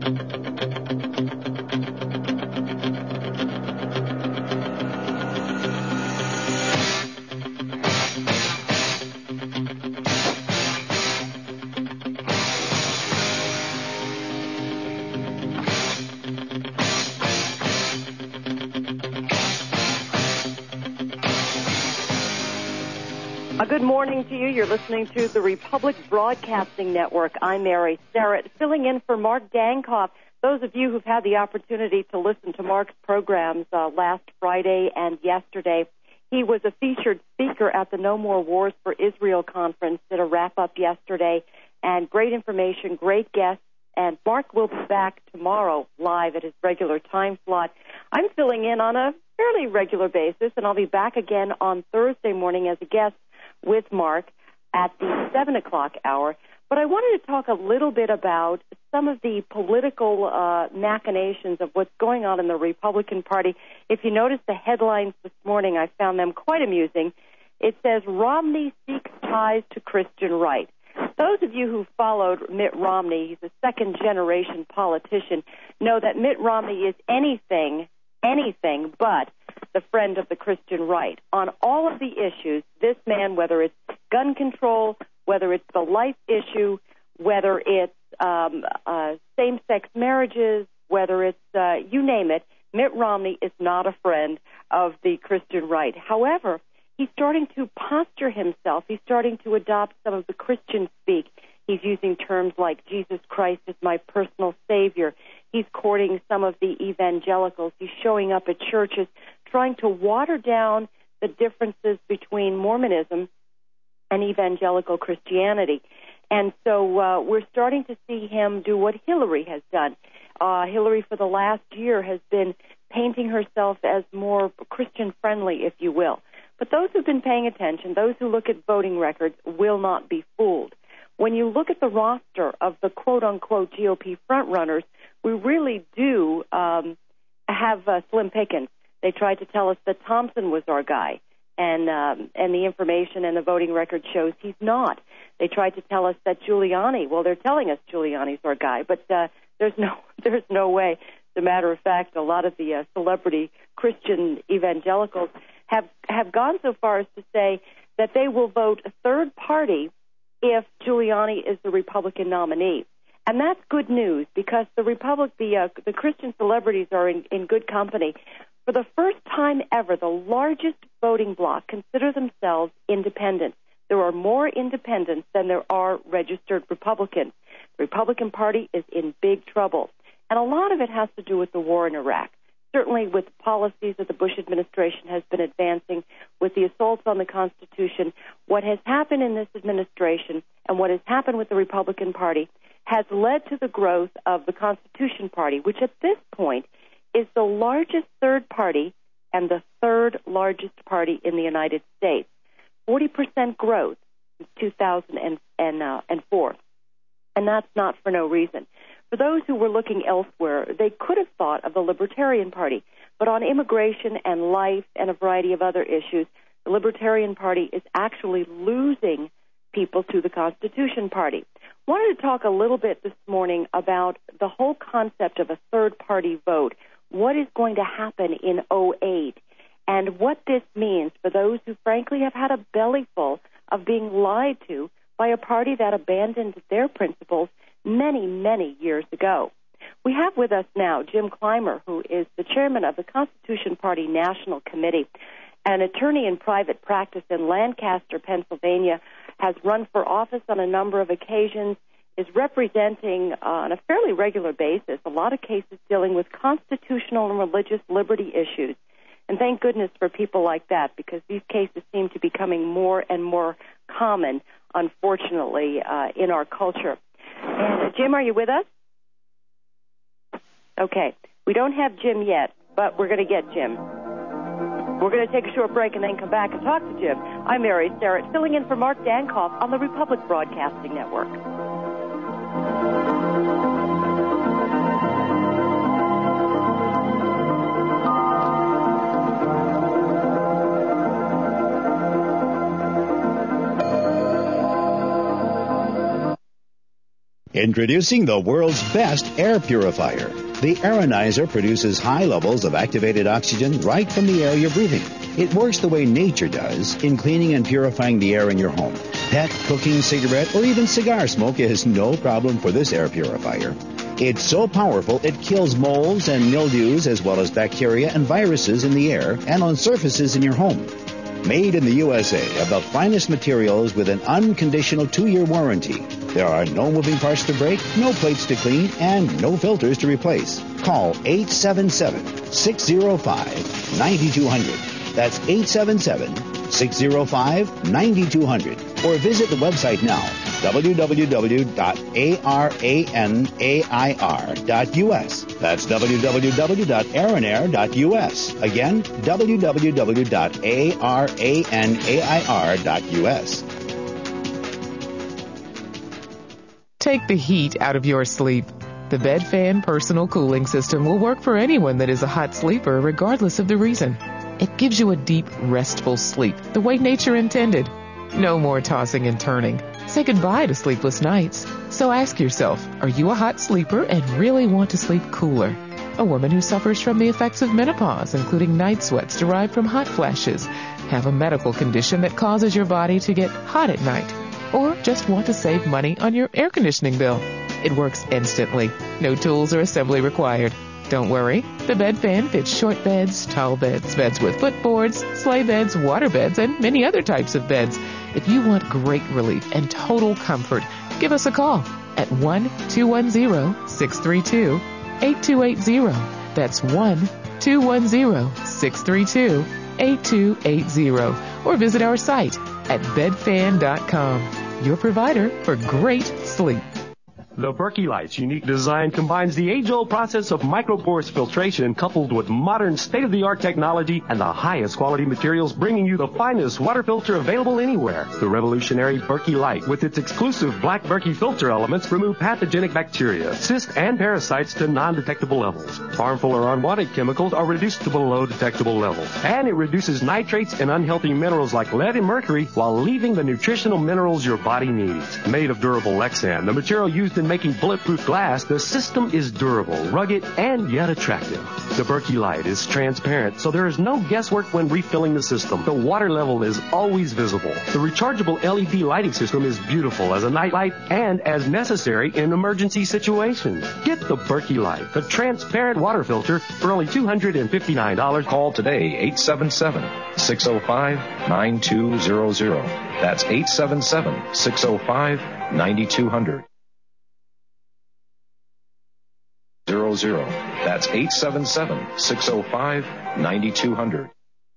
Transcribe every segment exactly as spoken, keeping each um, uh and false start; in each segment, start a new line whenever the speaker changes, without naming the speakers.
Good morning to you. You're listening to the Republic Broadcasting Network. I'm Mary Starrett, filling in for Mark Dankoff. Those of you who've had the opportunity to listen to Mark's programs uh, last Friday and yesterday, he was a featured speaker at the No More Wars for Israel conference, did a wrap-up yesterday, and great information, great guests, and Mark will be back tomorrow live at his regular time slot. I'm filling in on a fairly regular basis, and I'll be back again on Thursday morning as a guest with Mark at the seven o'clock hour. But I wanted to talk a little bit about some of the political uh, machinations of what's going on in the Republican Party. If you notice the headlines this morning, I found them quite amusing. It says, Romney seeks ties to Christian right. Those of you who followed Mitt Romney, he's a second-generation politician, know that Mitt Romney is anything, anything but the friend of the Christian right. On all of the issues, this man, whether it's gun control, whether it's the life issue, whether it's um, uh, same-sex marriages, whether it's, uh, you name it, Mitt Romney is not a friend of the Christian right. However, he's starting to posture himself. He's starting to adopt some of the Christian speak. He's using terms like Jesus Christ is my personal Savior. He's courting some of the evangelicals. He's showing up at churches trying to water down the differences between Mormonism and evangelical Christianity. And so uh, we're starting to see him do what Hillary has done. Uh, Hillary, for the last year, has been painting herself as more Christian-friendly, if you will. But those who've been paying attention, those who look at voting records, will not be fooled. When you look at the roster of the quote-unquote G O P frontrunners, we really do um, have uh, slim pickings. They tried to tell us that Thompson was our guy, and um, and the information and the voting record shows he's not. They tried to tell us that Giuliani, well, they're telling us Giuliani's our guy, but uh, there's no there's no way. As a matter of fact, a lot of the uh, celebrity Christian evangelicals have, have gone so far as to say that they will vote a third party if Giuliani is the Republican nominee. And that's good news because the Republic, the uh, the Christian celebrities are in, in good company. For the first time ever, the largest voting bloc consider themselves independent. There are more independents than there are registered Republicans. The Republican Party is in big trouble. And a lot of it has to do with the war in Iraq. Certainly with the policies that the Bush administration has been advancing, with the assaults on the Constitution, what has happened in this administration and what has happened with the Republican Party has led to the growth of the Constitution Party, which at this point is the largest third party and the third largest party in the United States. forty percent growth since two thousand four. And that's not for no reason. For those who were looking elsewhere, they could have thought of the Libertarian Party. But on immigration and life and a variety of other issues, the Libertarian Party is actually losing people to the Constitution Party. I wanted to talk a little bit this morning about the whole concept of a third-party vote. What is going to happen in oh eight, and what this means for those who, frankly, have had a bellyful of being lied to by a party that abandoned their principles many, many years ago. We have with us now Jim Clymer, who is the chairman of the Constitution Party National Committee, an attorney in private practice in Lancaster, Pennsylvania, has run for office on a number of occasions, is representing uh, on a fairly regular basis a lot of cases dealing with constitutional and religious liberty issues. And thank goodness for people like that, because these cases seem to be becoming more and more common, unfortunately, uh, in our culture. And, uh, Jim, are you with us? Okay. We don't have Jim yet, but we're going to get Jim. We're going to take a short break and then come back and talk to Jim. I'm Mary Starrett, filling in for Mark Dankoff on the Republic Broadcasting Network.
Introducing the world's best air purifier. The Aeronizer produces high levels of activated oxygen right from the air you're breathing. It works the way nature does in cleaning and purifying the air in your home. Pet, cooking, cigarette, or even cigar smoke is no problem for this air purifier. It's so powerful it kills molds and mildews as well as bacteria and viruses in the air and on surfaces in your home. Made in the U S A of the finest materials with an unconditional two-year warranty. There are no moving parts to break, no plates to clean, and no filters to replace. Call eight seven seven, six zero five, nine two zero zero. That's eight seven seven, six zero five, nine two zero zero. Or visit the website now, w w w dot aranair dot u s. That's w w w dot aranair dot u s. Again, w w w dot aranair dot u s.
Take the heat out of your sleep. The BedFan personal cooling system will work for anyone that is a hot sleeper, regardless of the reason. It gives you a deep, restful sleep, the way nature intended. No more tossing and turning. Say goodbye to sleepless nights. So ask yourself, are you a hot sleeper and really want to sleep cooler? A woman who suffers from the effects of menopause, including night sweats derived from hot flashes, have a medical condition that causes your body to get hot at night, or just want to save money on your air conditioning bill. It works instantly. No tools or assembly required. Don't worry, the BedFan fits short beds, tall beds, beds with footboards, sleigh beds, water beds, and many other types of beds. If you want great relief and total comfort, give us a call at one two one zero, six three two, eight two eight zero. That's one two one zero, six three two, eight two eight zero. Or visit our site at bed fan dot com, your provider for great sleep.
The Berkey Light's unique design combines the age-old process of microporous filtration coupled with modern state-of-the-art technology and the highest quality materials, bringing you the finest water filter available anywhere. The revolutionary Berkey Light, with its exclusive black Berkey filter elements, remove pathogenic bacteria, cysts, and parasites to non-detectable levels. Harmful or unwanted chemicals are reduced to below detectable levels. And it reduces nitrates and unhealthy minerals like lead and mercury while leaving the nutritional minerals your body needs. Made of durable Lexan, the material used in making bulletproof glass, the system is durable, rugged, and yet attractive. The Berkey Light is transparent, so there is no guesswork when refilling the system. The water level is always visible. The rechargeable L E D lighting system is beautiful as a night light and as necessary in emergency situations. Get the Berkey Light, the transparent water filter, for only two hundred fifty-nine dollars.
Call today, eight seven seven, six zero five, nine two zero zero. That's eight seven seven, six zero five, nine two zero zero. Zero zero. That's eight seven seven, six zero five, nine two zero zero.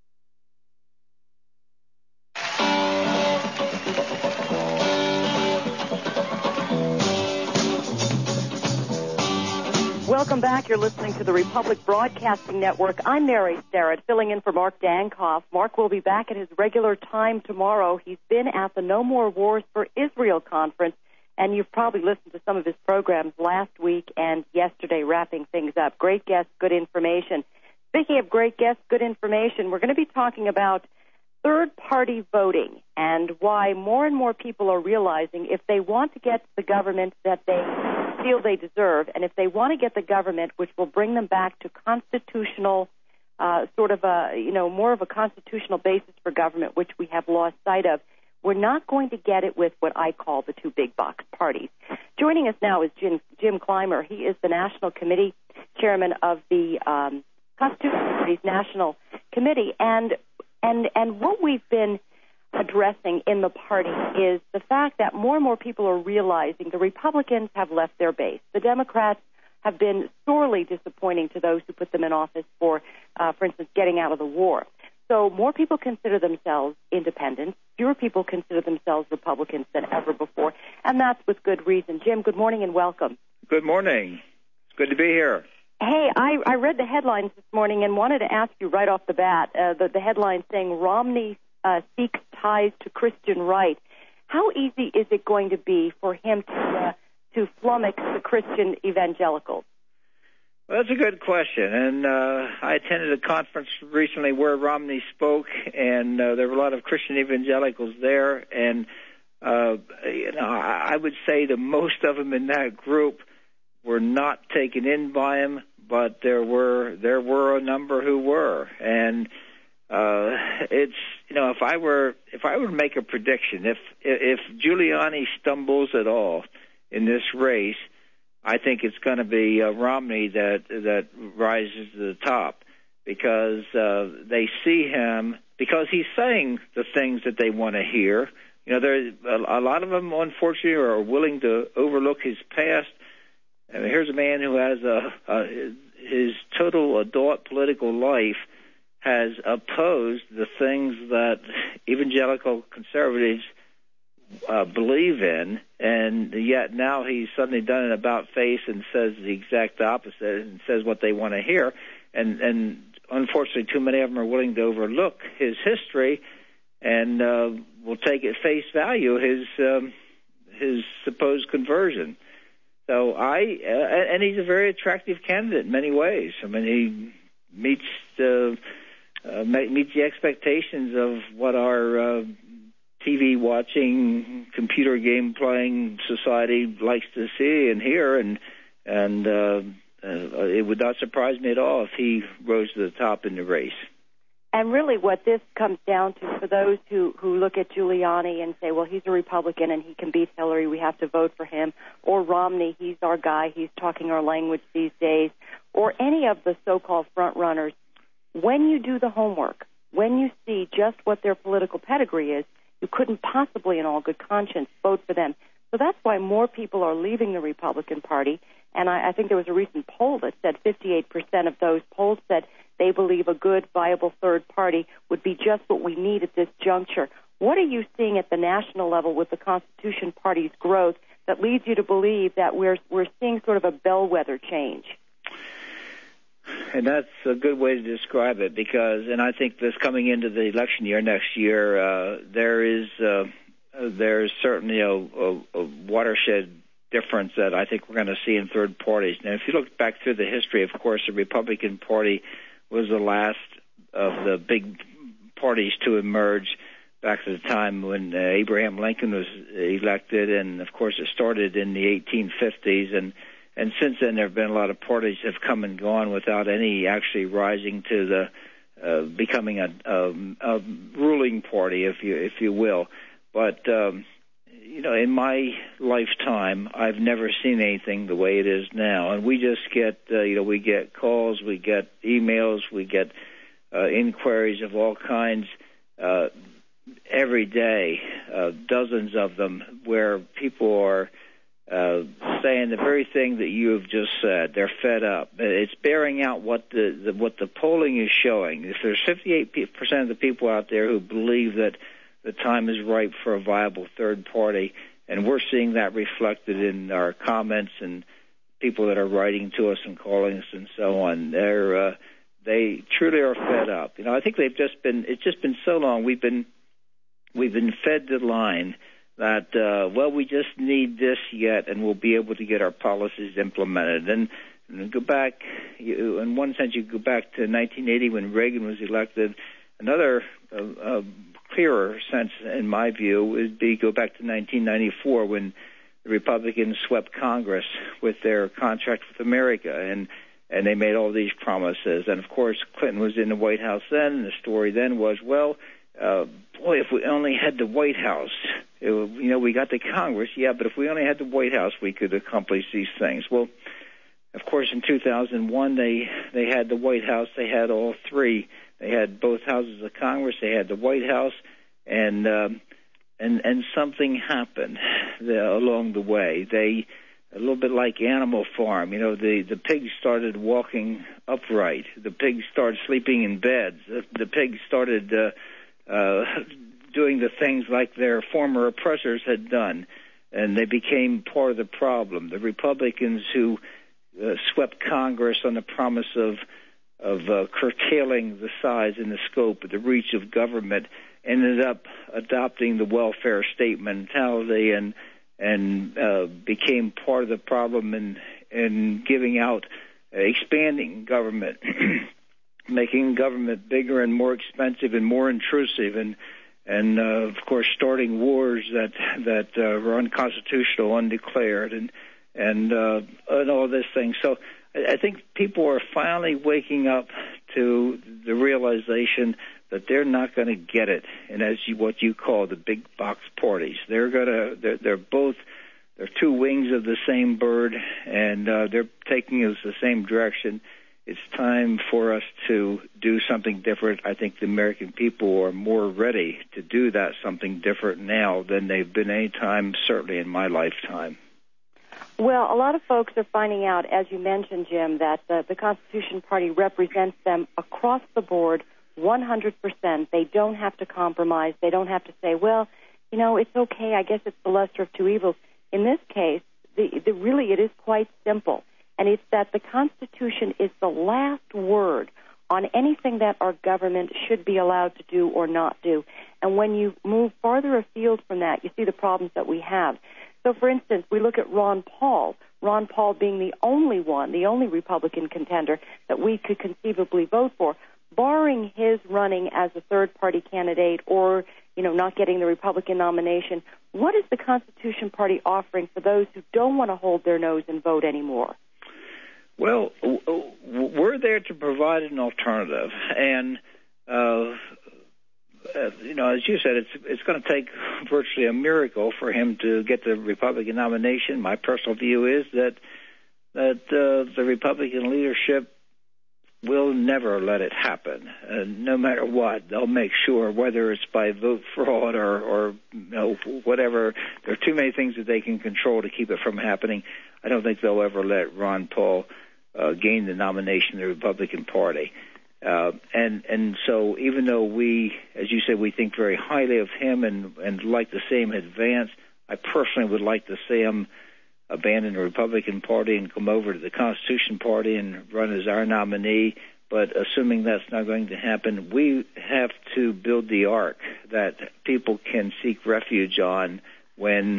Welcome back. You're listening to the Republic Broadcasting Network. I'm Mary Starrett, filling in for Mark Dankoff. Mark will be back at his regular time tomorrow. He's been at the No More Wars for Israel conference, and you've probably listened to some of his programs last week and yesterday, wrapping things up. Great guests, good information. Speaking of great guests, good information, we're going to be talking about third-party voting and why more and more people are realizing if they want to get the government that they feel they deserve, and if they want to get the government which will bring them back to constitutional, uh, sort of a, you know, more of a constitutional basis for government, which we have lost sight of, we're not going to get it with what I call the two big box parties. Joining us now is Jim, Jim Clymer. He is the National Committee Chairman of the um, Constitutional Party's National Committee. And, and, and what we've been addressing in the party is the fact that more and more people are realizing the Republicans have left their base. The Democrats have been sorely disappointing to those who put them in office for, uh, for instance, getting out of the war. So more people consider themselves independents. Fewer people consider themselves Republicans than ever before, and that's with good reason. Jim, good morning and welcome.
Good morning. It's good to be here.
Hey, I, I read the headlines this morning and wanted to ask you right off the bat, uh, the, the headline saying Romney uh, seeks ties to Christian right. How easy is it going to be for him to, uh, to flummox the Christian evangelicals?
Well, that's a good question, and uh, I attended a conference recently where Romney spoke, and uh, there were a lot of Christian evangelicals there, and uh, you know, I, I would say that most of them in that group were not taken in by him, but there were there were a number who were. And uh, it's you know if I were if I were to make a prediction, if if Giuliani stumbles at all in this race, I think it's going to be uh, Romney that that rises to the top, because uh, they see him, because he's saying the things that they want to hear. You know, there a, a lot of them, unfortunately, are willing to overlook his past. I mean, here's a man who has a, a his total adult political life has opposed the things that evangelical conservatives uh, believe in, and yet now he's suddenly done an about face and says the exact opposite and says what they want to hear. And, and unfortunately, too many of them are willing to overlook his history and uh, will take at face value his um, his supposed conversion. So I, uh, and he's a very attractive candidate in many ways. I mean, he meets the uh, meets the expectations of what our uh, T V watching, computer game playing society likes to see and hear, and and uh, uh, it would not surprise me at all if he rose to the top in the race.
And really what this comes down to, for those who, who look at Giuliani and say, well, he's a Republican and he can beat Hillary, we have to vote for him, or Romney, he's our guy, he's talking our language these days, or any of the so-called front runners, when you do the homework, when you see just what their political pedigree is, you couldn't possibly in all good conscience vote for them. So that's why more people are leaving the Republican Party, and I, I think there was a recent poll that said fifty-eight percent of those polls said they believe a good, viable third party would be just what we need at this juncture. What are you seeing at the national level with the Constitution Party's growth that leads you to believe that we're we're seeing sort of a bellwether change?
And that's a good way to describe it, because, and I think this coming into the election year next year, uh, there is uh, there's certainly a, a, a watershed difference that I think we're going to see in third parties. Now, if you look back through the history, of course, the Republican Party was the last of the big parties to emerge back at the time when uh, Abraham Lincoln was elected, and of course it started in the eighteen fifties, and and since then there have been a lot of parties that have come and gone without any actually rising to the uh, becoming a, a, a ruling party, if you if you will. But um, you know, in my lifetime, I've never seen anything the way it is now. And we just get, uh, you know, we get calls, we get emails, we get uh, inquiries of all kinds uh, every day, uh, dozens of them, where people are uh, saying the very thing that you have just said. They're fed up. It's bearing out what the, the what the polling is showing. If there's fifty-eight percent of the people out there who believe that the time is ripe for a viable third party, and we're seeing that reflected in our comments and people that are writing to us and calling us and so on. They're uh, they truly are fed up. You know, I think they've just been. It's just been so long. We've been we've been fed the line that uh, well, we just need this yet, and we'll be able to get our policies implemented. And, and go back, you, in one sense, you go back to nineteen eighty when Reagan was elected. Another uh, uh, clearer sense, in my view, would be go back to nineteen ninety-four when the Republicans swept Congress with their contract with America, and and they made all these promises. And of course, Clinton was in the White House then, and the story then was, well, uh, boy, if we only had the White House, it, you know, we got the Congress, yeah, but if we only had the White House, we could accomplish these things. Well, of course, in two thousand one, they they had the White House, they had all three. They had both houses of Congress. They had the White House, and um, and and something happened the, along the way. They a little bit like Animal Farm. You know, the the pigs started walking upright. The pigs started sleeping in beds. The, the pigs started uh, uh, doing the things like their former oppressors had done, and they became part of the problem. The Republicans who uh, swept Congress on the promise of of uh, curtailing the size and the scope of the reach of government ended up adopting the welfare state mentality and and uh, became part of the problem and and giving out, uh, expanding government, making government bigger and more expensive and more intrusive. And and uh, of course starting wars that that uh, were unconstitutional, undeclared, and and uh, and all this thing. So I, I think people are finally waking up to the realization that they're not going to get it, and as you, what you call the big box parties, they're going to they're, they're both they're two wings of the same bird, and uh, they're taking us the same direction. It's time for us to do something different. I think the American people are more ready to do that something different now than they've been any time, certainly in my lifetime.
Well, a lot of folks are finding out, as you mentioned, Jim, that the, the Constitution Party represents them across the board one hundred percent. They don't have to compromise. They don't have to say, well, you know, it's okay. I guess it's the lesser of two evils. In this case, the, the really it is quite simple. And it's that the Constitution is the last word on anything that our government should be allowed to do or not do. And when you move farther afield from that, you see the problems that we have. So, for instance, we look at Ron Paul, Ron Paul being the only one, the only Republican contender that we could conceivably vote for, barring his running as a third-party candidate or, you know, not getting the Republican nomination. What is the Constitution Party offering for those who don't want to hold their nose and vote anymore?
Well, we're there to provide an alternative, and uh, you know, as you said, it's it's going to take virtually a miracle for him to get the Republican nomination. My personal view is that that uh, the Republican leadership will never let it happen, uh, no matter what. They'll make sure, whether it's by vote fraud or, or you know, whatever. There are too many things that they can control to keep it from happening. I don't think they'll ever let Ron Paul Uh, gain the nomination of the Republican Party. Uh, and and so even though we, as you said, we think very highly of him and, and like to see him advance, I personally would like to see him abandon the Republican Party and come over to the Constitution Party and run as our nominee. But assuming that's not going to happen, we have to build the ark that people can seek refuge on when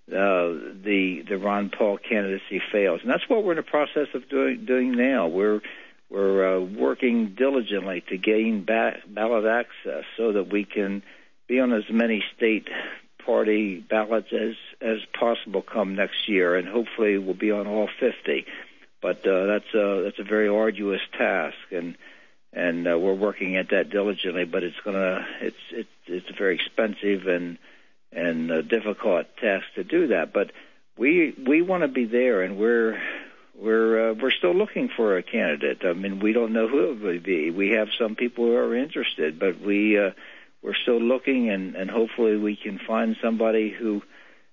Uh, the the Ron Paul candidacy fails, and that's what we're in the process of doing doing now. We're we're uh, working diligently to gain ba- ballot access so that we can be on as many state party ballots as as possible come next year, and hopefully we'll be on all fifty. But uh, that's a that's a very arduous task, and and uh, we're working at that diligently. But it's gonna it's it's it's very expensive and. and a difficult task to do that, but we we want to be there, and we're we're uh, we're still looking for a candidate. I mean, we don't know who it would be. We have some people who are interested, but we uh, we're still looking, and, and hopefully we can find somebody who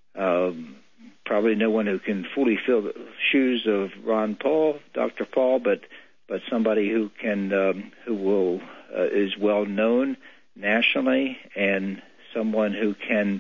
um, probably no one who can fully fill the shoes of Ron Paul, Doctor Paul, but but somebody who can um, who will uh, is well known nationally, and someone who can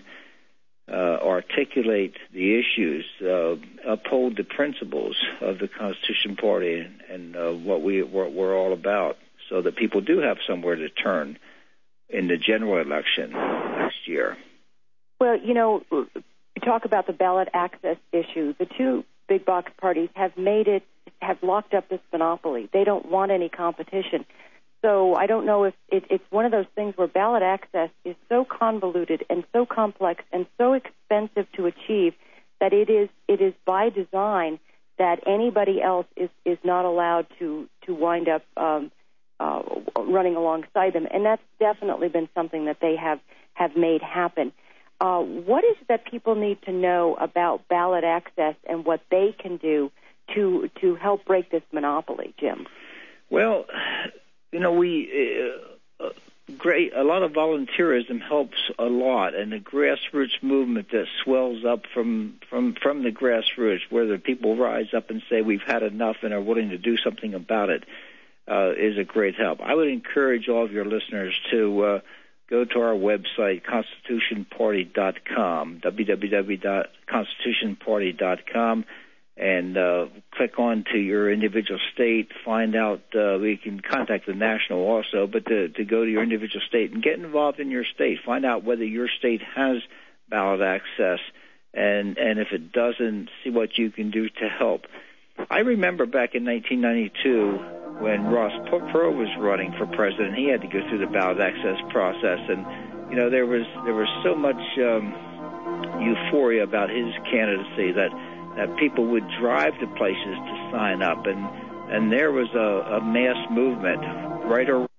uh, articulate the issues, uh, uphold the principles of the Constitution Party and, and uh, what we what we're all about, so that people do have somewhere to turn in the general election next year.
Well, you know, we talk about the ballot access issue. The two big box parties have made it, have locked up this monopoly. They don't want any competition. So I don't know if it, it's one of those things where ballot access is so convoluted and so complex and so expensive to achieve that it is it is by design that anybody else is, is not allowed to, to wind up um, uh, running alongside them. And that's definitely been something that they have, have made happen. Uh, what is it that people need to know about ballot access and what they can do to to help break this monopoly, Jim?
Well, you know, we uh, uh, great. A lot of volunteerism helps a lot, and the grassroots movement that swells up from from from the grassroots, where the people rise up and say we've had enough and are willing to do something about it, uh, is a great help. I would encourage all of your listeners to uh, go to our website, constitution party dot com, w w w dot constitution party dot com. And uh, click on to your individual state, find out, uh, we can contact the national also, but to, to go to your individual state and get involved in your state. Find out whether your state has ballot access, and, and if it doesn't, see what you can do to help. I remember back in nineteen ninety-two when Ross Perot was running for president, he had to go through the ballot access process, and you know, there was there was so much um, euphoria about his candidacy that that people would drive to places to sign up, and and there was a, a mass movement right around.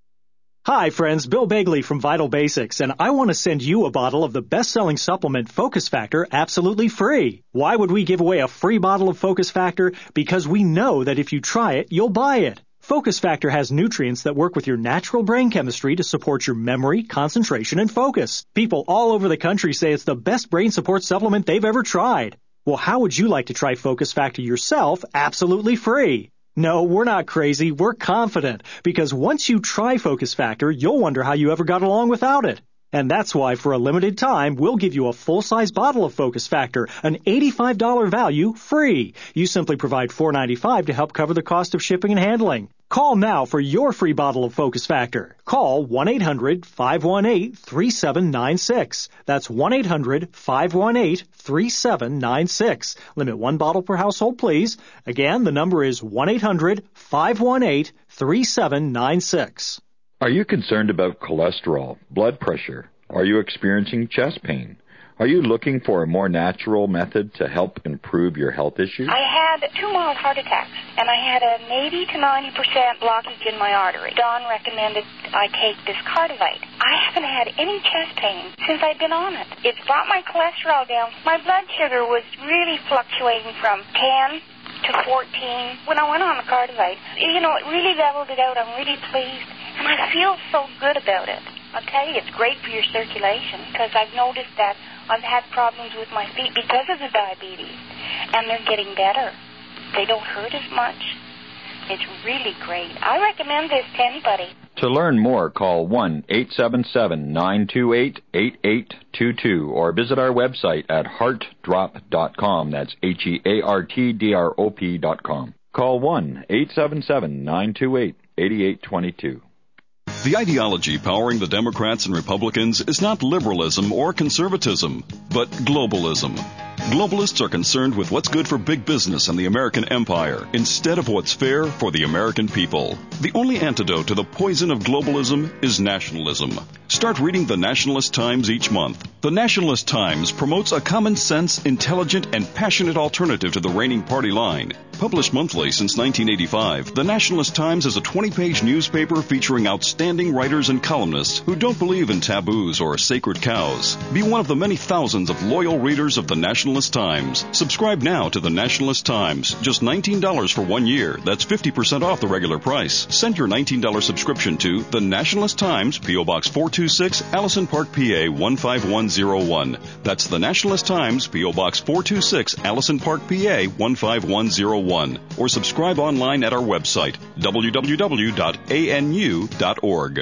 Hi, friends. Bill Begley from Vital Basics, and I want to send you a bottle of the best-selling supplement Focus Factor absolutely free. Why would we give away a free bottle of Focus Factor? Because we know that if you try it, you'll buy it. Focus Factor has nutrients that work with your natural brain chemistry to support your memory, concentration, and focus. People all over the country say it's the best brain support supplement they've ever tried. Well, how would you like to try Focus Factor yourself absolutely free? No, we're not crazy. We're confident, because once you try Focus Factor, you'll wonder how you ever got along without it. And that's why, for a limited time, we'll give you a full-size bottle of Focus Factor, an eighty-five dollars value, free. You simply provide four dollars and ninety-five cents to help cover the cost of shipping and handling. Call now for your free bottle of Focus Factor. Call one eight hundred five one eight three seven nine six. That's one eight hundred five one eight three seven nine six. Limit one bottle per household, please. Again, the number is one eight hundred five one eight three seven nine six.
Are you concerned about cholesterol, blood pressure? Are you experiencing chest pain? Are you looking for a more natural method to help improve your health issues?
I had two mild heart attacks, and I had an eighty to ninety percent blockage in my artery. Don recommended I take this Cardivite. I haven't had any chest pain since I've been on it. It's brought my cholesterol down. My blood sugar was really fluctuating from ten to fourteen. When I went on the Cardivite, you know, it really leveled it out. I'm really pleased, and I feel so good about it. I'll tell you, it's great for your circulation, because I've noticed that I've had problems with my feet because of the diabetes, and they're getting better. They don't hurt as much. It's really great. I recommend this to anybody.
To learn more, call one eight seven seven nine two eight eight eight two two or visit our website at heart drop dot com. That's H E A R T D R O P dot com. Call one eight seven seven nine two eight eight eight two two.
The ideology powering the Democrats and Republicans is not liberalism or conservatism, but globalism. Globalists are concerned with what's good for big business and the American empire instead of what's fair for the American people. The only antidote to the poison of globalism is nationalism. Start reading the Nationalist Times each month. The Nationalist Times promotes a common sense, intelligent, and passionate alternative to the reigning party line. Published monthly since nineteen eighty-five, the Nationalist Times is a twenty-page newspaper featuring outstanding writers and columnists who don't believe in taboos or sacred cows. Be one of the many thousands of loyal readers of the Nationalist Times. Subscribe now to the Nationalist Times. Just nineteen dollars for one year. That's fifty percent off the regular price. Send your nineteen dollars subscription to the Nationalist Times, P O. Box four two six, Allison Park, P A one five one zero one. That's the Nationalist Times, P O. Box four two six, Allison Park, P A one five one zero one. Or subscribe online at our website, w w w dot a n u dot org.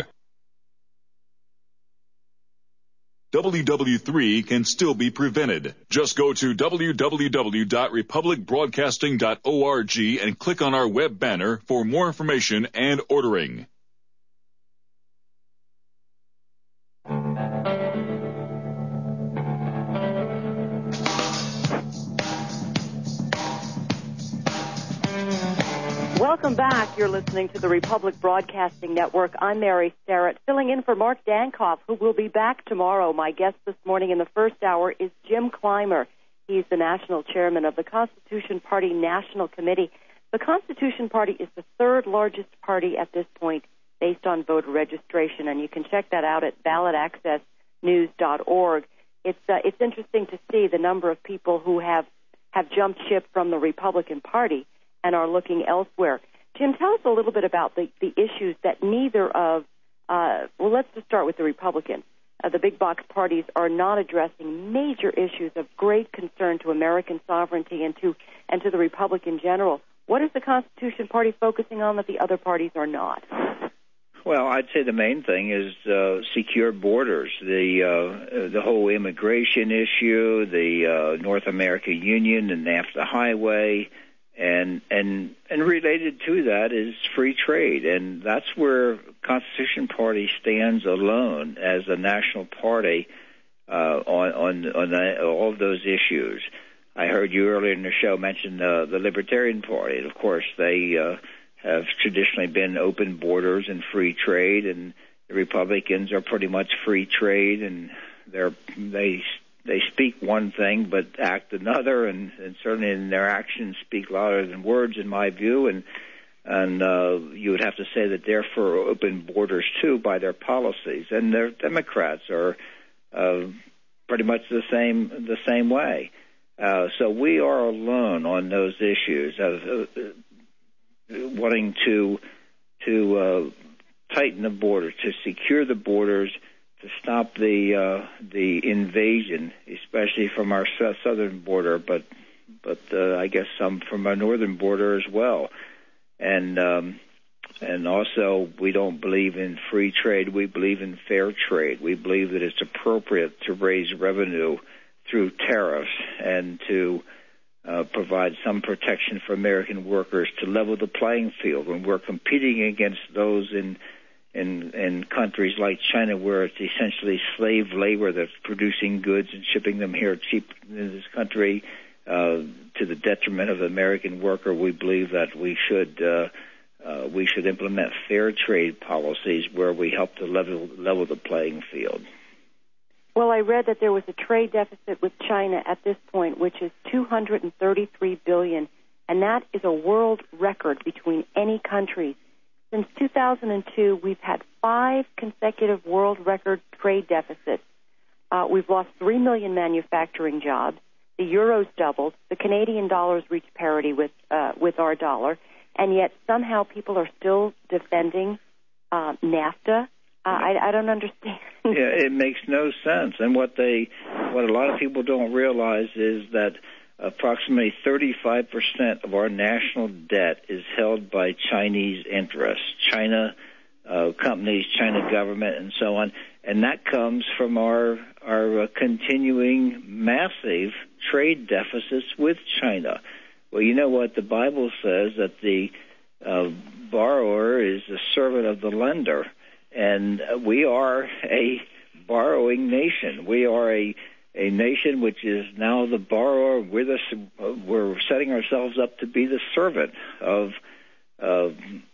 W W three can still be prevented. Just go to w w w dot republic broadcasting dot org and click on our web banner for more information and ordering.
Welcome back. You're listening to the Republic Broadcasting Network. I'm Mary Starrett, filling in for Mark Dankoff, who will be back tomorrow. My guest this morning in the first hour is Jim Clymer. He's the national chairman of the Constitution Party National Committee. The Constitution Party is the third largest party at this point based on voter registration, and you can check that out at ballot access news dot org. It's uh, it's interesting to see the number of people who have, have jumped ship from the Republican Party and are looking elsewhere. Jim, tell us a little bit about the, the issues that neither of, uh, well, let's just start with the Republicans. Uh, the big box parties are not addressing major issues of great concern to American sovereignty and to and to the Republic in general. What is the Constitution Party focusing on that the other parties are not?
Well, I'd say the main thing is uh, secure borders, the uh, the whole immigration issue, the uh, North America Union, the NAFTA highway, and and and related to that is free trade, and that's where Constitution Party stands alone as a national party uh, on on on the, all of those issues. I heard you earlier in the show mention uh, the Libertarian Party. Of course, they uh, have traditionally been open borders and free trade, and the Republicans are pretty much free trade, and they're they they speak one thing but act another, and, and certainly in their actions speak louder than words, in my view. And and uh, you would have to say that they're for open borders too by their policies, and their Democrats are uh, pretty much the same the same way. Uh, so we are alone on those issues of uh, wanting to to uh, tighten the border, to secure the borders, to stop the uh, the invasion, especially from our southern border, but but uh, I guess some from our northern border as well. And um, and also, we don't believe in free trade. We believe in fair trade. We believe that it's appropriate to raise revenue through tariffs and to uh, provide some protection for American workers, to level the playing field when we're competing against those in in in countries like China, where it's essentially slave labor that's producing goods and shipping them here cheap in this country uh, to the detriment of the American worker. We believe that we should uh, uh, we should implement fair trade policies where we help to level level the playing field.
Well, I read that there was a trade deficit with China at this point, which is two hundred thirty-three billion dollars, and that is a world record between any countries. Since two thousand two, we've had five consecutive world record trade deficits. Uh, we've lost three million manufacturing jobs. The euro's doubled. The Canadian dollar's reached parity with uh, with our dollar, and yet somehow people are still defending uh, NAFTA. Uh, I, I don't understand.
Yeah, it makes no sense. And what they, what a lot of people don't realize is that approximately thirty-five percent of our national debt is held by Chinese interests, China uh, companies, China government, and so on. And that comes from our our uh, continuing massive trade deficits with China. Well, you know what? The Bible says that the uh, borrower is the servant of the lender. And we are a borrowing nation. We are a, a nation which is now the borrower. We're, the, we're setting ourselves up to be the servant of uh,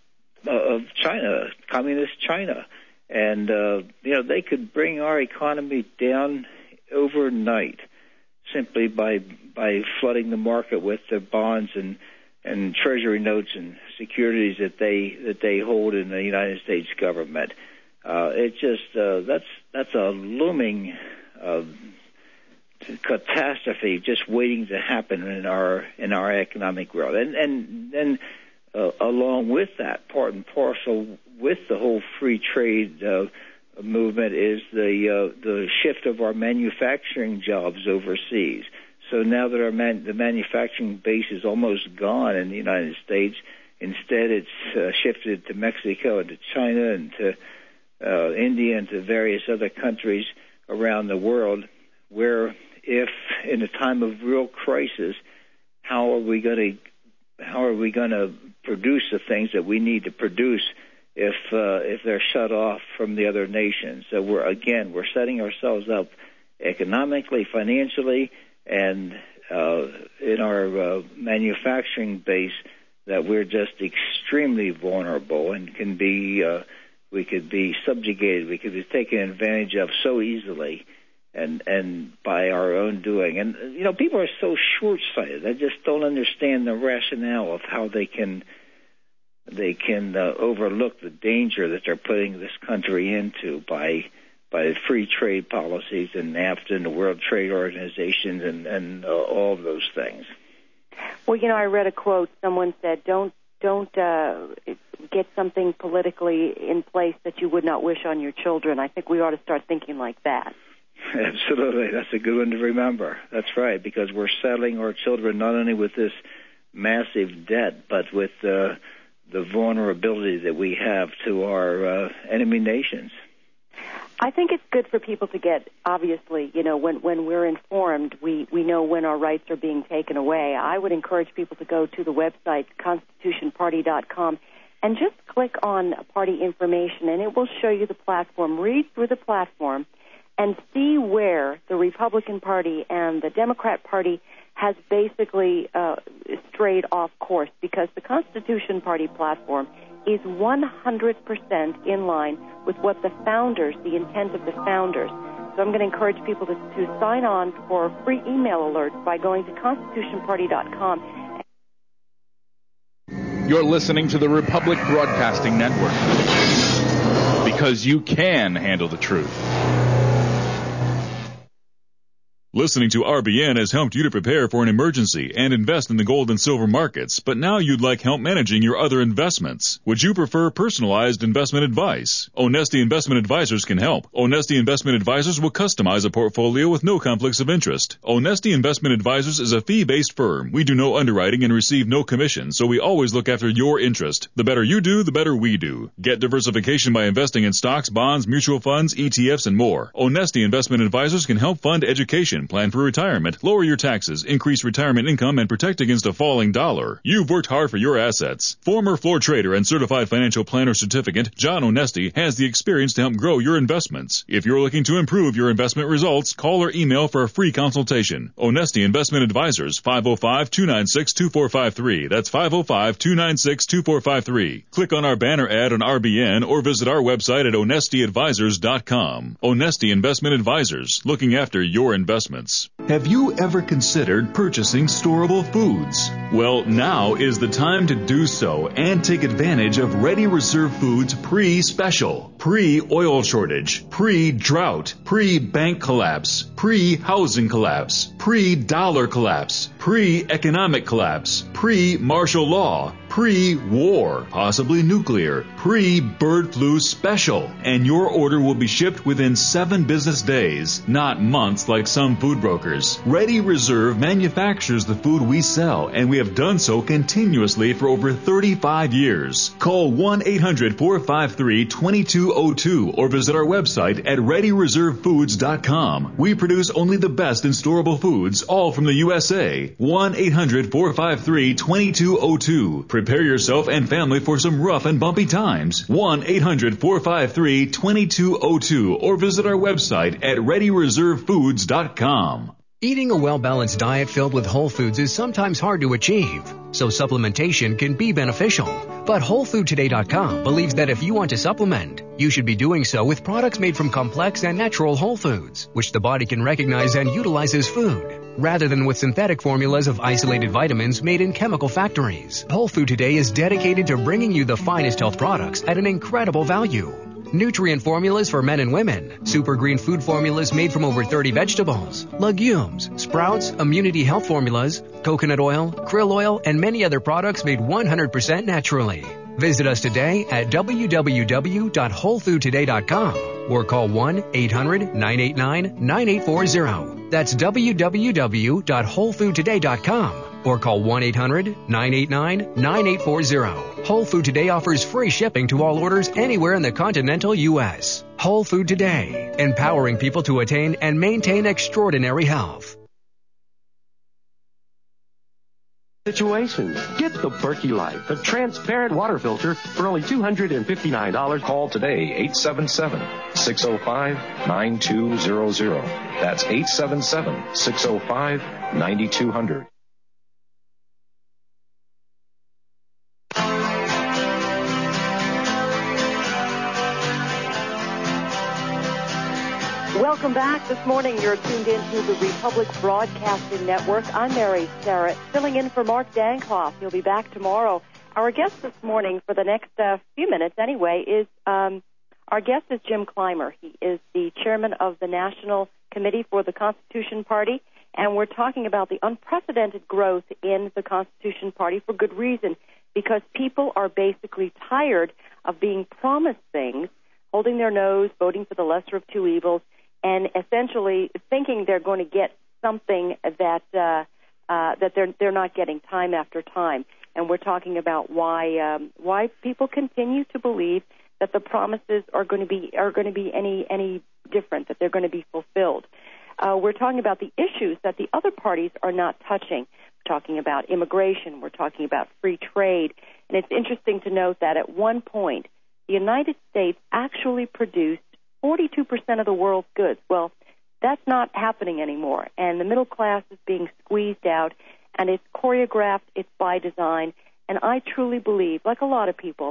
of China, communist China. And, uh, you know, they could bring our economy down overnight simply by by flooding the market with their bonds and and treasury notes and securities that they that they hold in the United States government. Uh, it just uh, that's that's a looming uh, catastrophe just waiting to happen in our in our economic world. And and then uh, along with that, part and parcel with the whole free trade uh, movement is the uh, the shift of our manufacturing jobs overseas. So now that our man, the manufacturing base is almost gone in the United States, instead it's uh, shifted to Mexico and to China and to uh, India and to various other countries around the world, where if in a time of real crisis, how are we going to how are we going to produce the things that we need to produce if uh, if they're shut off from the other nations? So we're again we're setting ourselves up economically, financially, and uh, in our uh, manufacturing base, that we're just extremely vulnerable and can be, uh, we could be subjugated, we could be taken advantage of so easily, and and by our own doing. And you know, people are so short-sighted; they just don't understand the rationale of how they can they can uh, overlook the danger that they're putting this country into by. by free trade policies and NAFTA and the World Trade Organization and, and uh, all of those things.
Well, you know, I read a quote. Someone said, don't don't uh, get something politically in place that you would not wish on your children. I think we ought to start thinking like that.
Absolutely. That's a good one to remember. That's right, because we're saddling our children not only with this massive debt, but with uh, the vulnerability that we have to our uh, enemy nations.
I think it's good for people to get, obviously, you know, when, when we're informed, we, we know when our rights are being taken away. I would encourage people to go to the website, constitution party dot com, and just click on party information, and it will show you the platform. Read through the platform and see where the Republican Party and the Democrat Party has basically uh, strayed off course, because the Constitution Party platform is one hundred percent in line with what the founders, the intent of the founders. So I'm going to encourage people to, to sign on for free email alerts by going to constitution party dot com.
You're listening to the Republic Broadcasting Network, because you can handle the truth.
Listening to R B N has helped you to prepare for an emergency and invest in the gold and silver markets, but now you'd like help managing your other investments. Would you prefer personalized investment advice? Onesti Investment Advisors can help. Onesti Investment Advisors will customize a portfolio with no conflicts of interest. Onesti Investment Advisors is a fee-based firm. We do no underwriting and receive no commission, so we always look after your interest. The better you do, the better we do. Get diversification by investing in stocks, bonds, mutual funds, E T Fs, and more. Onesti Investment Advisors can help fund education, plan for retirement, lower your taxes, increase retirement income, and protect against a falling dollar. You've worked hard for your assets. Former floor trader and certified financial planner certificate, John Onesti, has the experience to help grow your investments. If you're looking to improve your investment results, call or email for a free consultation. Onesti Investment Advisors, five oh five, two nine six, two four five three. That's five oh five, two nine six, two four five three. Click on our banner ad on R B N or visit our website at onesti advisors dot com. Onesti Investment Advisors, looking after your investments. Have you ever considered purchasing storable foods? Well, now is the time to do so and take advantage of Ready Reserve Foods pre-special, pre-oil shortage, pre-drought, pre-bank collapse, pre-housing collapse, pre-dollar collapse, pre-economic collapse, pre-martial law, pre-war, possibly nuclear, pre-bird flu special, and your order will be shipped within seven business days, not months like some food brokers. Ready Reserve manufactures the food we sell, and we have done so continuously for over thirty-five years. Call one eight hundred, four five three, two two zero two or visit our website at ready reserve foods dot com. We produce only the best in storable foods, all from the U S A. one eight hundred, four five three, two two zero two. Prepare yourself and family for some rough and bumpy times. one eight hundred, four five three, two two zero two or visit our website at ready reserve foods dot com.
Eating a well-balanced diet filled with whole foods is sometimes hard to achieve, so supplementation can be beneficial. But whole food today dot com believes that if you want to supplement, you should be doing so with products made from complex and natural whole foods, which the body can recognize and utilize as food, rather than with synthetic formulas of isolated vitamins made in chemical factories. Whole Food Today is dedicated to bringing you the finest health products at an incredible value. Nutrient formulas for men and women, super green food formulas made from over thirty vegetables, legumes, sprouts, immunity health formulas, coconut oil, krill oil, and many other products made one hundred percent naturally. Visit us today at w w w dot whole food today dot com or call one eight hundred, nine eight nine, nine eight four zero. That's w w w dot whole food today dot com or call one eight hundred, nine eight nine, nine eight four zero. Whole Food Today offers free shipping to all orders anywhere in the continental U S. Whole Food Today, empowering people to attain and maintain extraordinary health.
Situation. Get the Berkey Light, the transparent water filter for only two hundred fifty-nine dollars.
Call today, eight seven seven, six oh five, nine two zero zero. That's eight seven seven, six oh five, nine two zero zero.
Welcome back. This morning you're tuned into the Republic Broadcasting Network. I'm Mary Starrett, filling in for Mark Dankoff. He'll be back tomorrow. Our guest this morning, for the next uh, few minutes anyway, is um, our guest is Jim Clymer. He is the chairman of the National Committee for the Constitution Party, and we're talking about the unprecedented growth in the Constitution Party for good reason, because people are basically tired of being promised things, holding their nose, voting for the lesser of two evils, and essentially thinking they're going to get something that uh, uh, that they're they're not getting time after time. And we're talking about why um, why people continue to believe that the promises are going to be are going to be any any different, that they're going to be fulfilled. Uh, we're talking about the issues that the other parties are not touching. We're talking about immigration. We're talking about free trade. And it's interesting to note that at one point, the United States actually produced forty-two percent of the world's goods. Well, that's not happening anymore, and the middle class is being squeezed out, and it's choreographed, it's by design, and I truly believe, like a lot of people,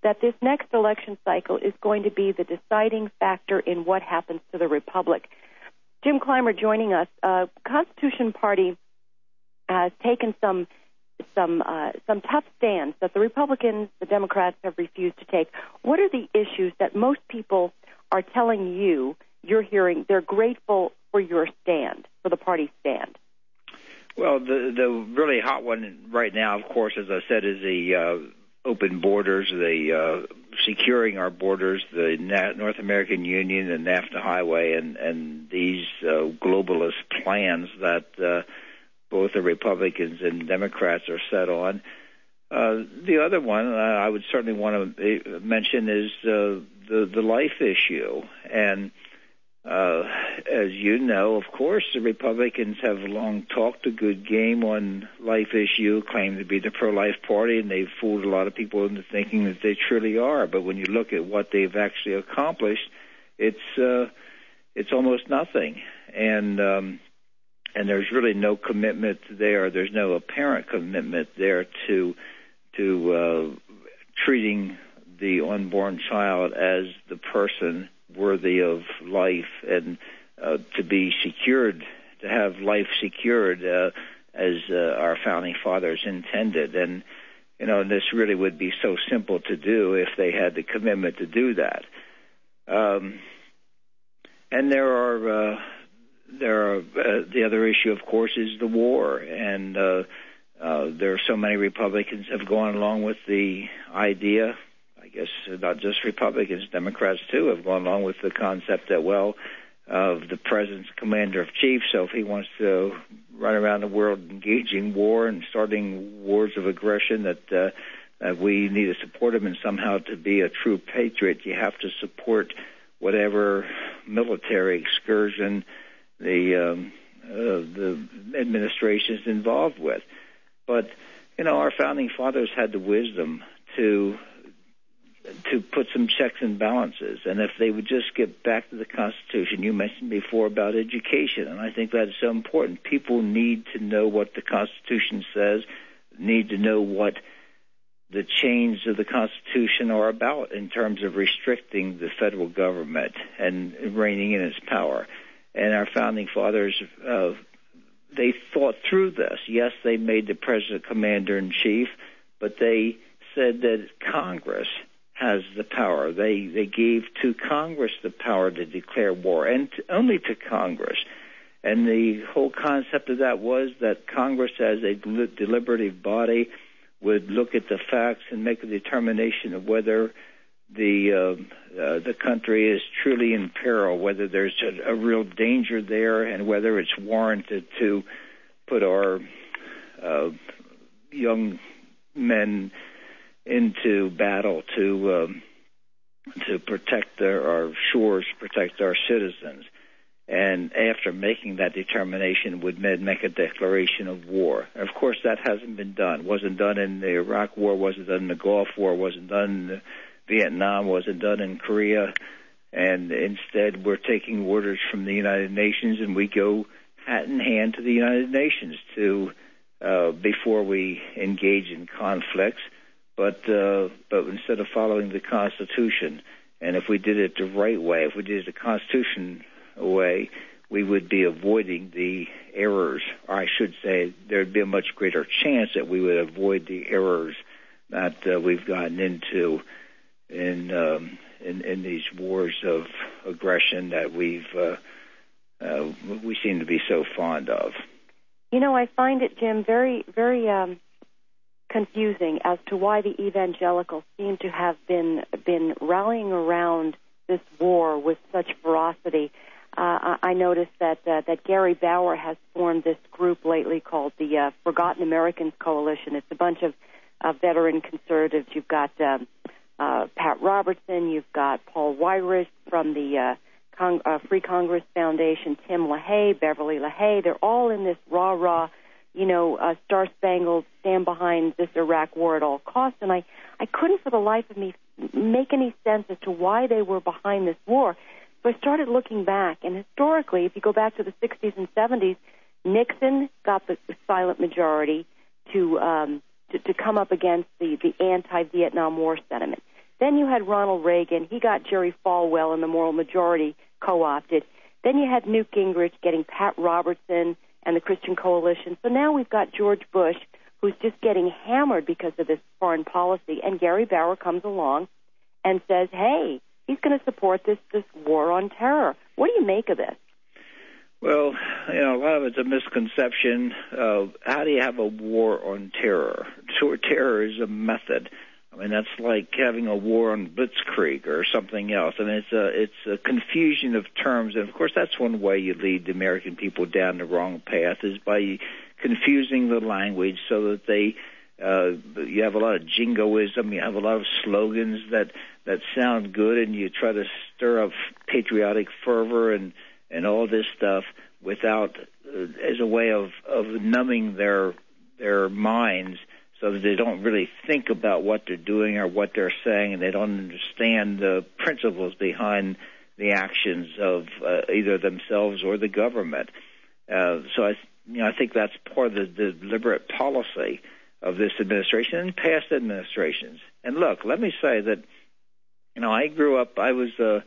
that this next election cycle is going to be the deciding factor in what happens to the Republic. Jim Clymer joining us. Uh, Constitution Party has taken some some uh, some tough stands that the Republicans, the Democrats have refused to take. What are the issues that most people are telling you you're hearing they're grateful for your stand, for the party stand?
Well, the the really hot one right now, of course, as I said, is the uh, open borders, the uh, securing our borders, the North American Union, the NAFTA highway, and, and these uh, globalist plans that uh, both the Republicans and Democrats are set on. Uh, the other one uh, I would certainly want to mention is uh, the, the life issue. And uh, as you know, of course, the Republicans have long talked a good game on life issue, claimed to be the pro-life party, and they've fooled a lot of people into thinking that they truly are. But when you look at what they've actually accomplished, it's uh, it's almost nothing. And um, and there's really no commitment there. There's no apparent commitment there to to uh, treating the unborn child as the person worthy of life and uh, to be secured, to have life secured uh, as uh, our founding fathers intended. And, you know, this really would be so simple to do if they had the commitment to do that. Um, and there are, uh, there are uh, the other issue, of course, is the war. And uh, uh, there are so many Republicans have gone along with the idea. I guess not just Republicans, Democrats too have gone along with the concept that, well, of the president's commander-in-chief, so if he wants to run around the world engaging war and starting wars of aggression, that, uh, that we need to support him, and somehow to be a true patriot, you have to support whatever military excursion the, um, uh, the administration is involved with. But, you know, our founding fathers had the wisdom to to put some checks and balances. And if they would just get back to the Constitution, you mentioned before about education, and I think that is so important. People need to know what the Constitution says, need to know what the chains of the Constitution are about in terms of restricting the federal government and reining in its power. And our founding fathers, uh, they thought through this. Yes, they made the president commander-in-chief, but they said that Congress has the power. They they gave to Congress the power to declare war, and to, only to Congress. And the whole concept of that was that Congress, as a deliberative body, would look at the facts and make a determination of whether the uh, uh, the country is truly in peril, whether there's a, a real danger there, and whether it's warranted to put our uh, young men into battle to um, to protect their, our shores, protect our citizens. And after making that determination, would make a declaration of war. Of course, that hasn't been done. Wasn't done in the Iraq War, wasn't done in the Gulf War, wasn't done in the Vietnam, wasn't done in Korea. And instead, we're taking orders from the United Nations, and we go hat in hand to the United Nations to uh, before we engage in conflicts. But uh, but instead of following the Constitution, and if we did it the right way, if we did it the Constitution way, we would be avoiding the errors. Or I should say, there would be a much greater chance that we would avoid the errors that uh, we've gotten into in, um, in in these wars of aggression that we've uh, uh, we seem to be so fond of.
You know, I find it, Jim, very very. Um confusing as to why the evangelicals seem to have been been rallying around this war with such ferocity. Uh, I noticed that uh, that Gary Bauer has formed this group lately called the uh, Forgotten Americans Coalition. It's a bunch of uh, veteran conservatives. You've got um, uh, Pat Robertson, you've got Paul Weyrich from the uh, Cong- uh, Free Congress Foundation, Tim LaHaye, Beverly LaHaye. They're all in this rah-rah, you know, uh, star-spangled, stand behind this Iraq war at all costs. And I, I couldn't for the life of me make any sense as to why they were behind this war. So I started looking back, and historically, if you go back to the sixties and seventies, Nixon got the silent majority to um, to, to come up against the, the anti-Vietnam War sentiment. Then you had Ronald Reagan. He got Jerry Falwell and the moral majority co-opted. Then you had Newt Gingrich getting Pat Robertson and the Christian Coalition. So now we've got George Bush, who's just getting hammered because of this foreign policy. And Gary Bauer comes along and says, hey, he's going to support this, this war on terror. What do you make of this?
Well, you know, a lot of it's a misconception of how do you have a war on terror? So terror is a method. I mean, that's like having a war on Blitzkrieg or something else. I mean, it's a it's a confusion of terms, and of course, that's one way you lead the American people down the wrong path is by confusing the language so that they uh, you have a lot of jingoism, you have a lot of slogans that that sound good, and you try to stir up patriotic fervor and and all this stuff without uh, as a way of of numbing their their minds, so that they don't really think about what they're doing or what they're saying, and they don't understand the principles behind the actions of uh, either themselves or the government. Uh, so I, you know, I think that's part of the, the deliberate policy of this administration and past administrations. And look, let me say that, you know, I grew up, I was a,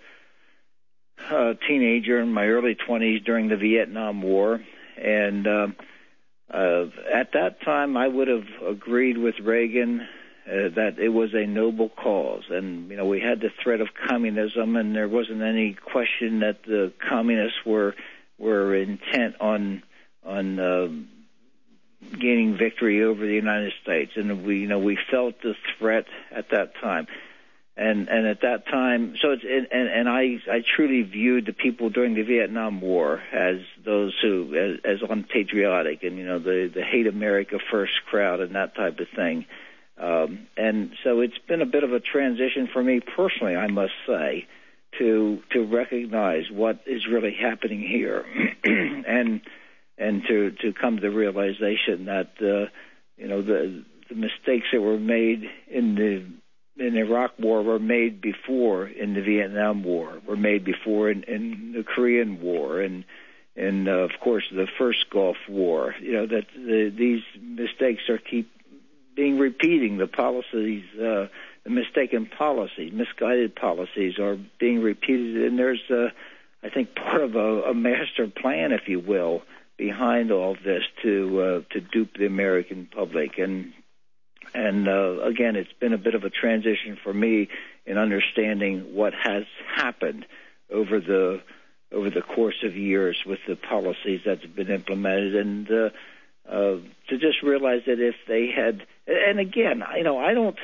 a teenager in my early twenties during the Vietnam War, and uh, Uh, at that time, I would have agreed with Reagan uh, that it was a noble cause. And, you know, we had the threat of communism, and there wasn't any question that the communists were were intent on on uh, gaining victory over the United States. And, we, you know, we felt the threat at that time. And and at that time, so it's and and I I truly viewed the people during the Vietnam War as those who as, as unpatriotic and you know the the hate America first crowd and that type of thing. Um, and so it's been a bit of a transition for me personally, I must say, to to recognize what is really happening here, and and to to come to the realization that uh, you know the the mistakes that were made in the in the Iraq War were made before in the Vietnam War, were made before in, in the Korean War, and and uh, of course the first Gulf War. You know that the, these mistakes are keep being repeating. The policies, uh, the mistaken policies, misguided policies are being repeated, and there's, uh, I think, part of a, a master plan, if you will, behind all of this to uh, to dupe the American public. And And, uh, again, it's been a bit of a transition for me in understanding what has happened over the over the course of years with the policies that have been implemented, and uh, uh, to just realize that if they had, and again, you know, I don't,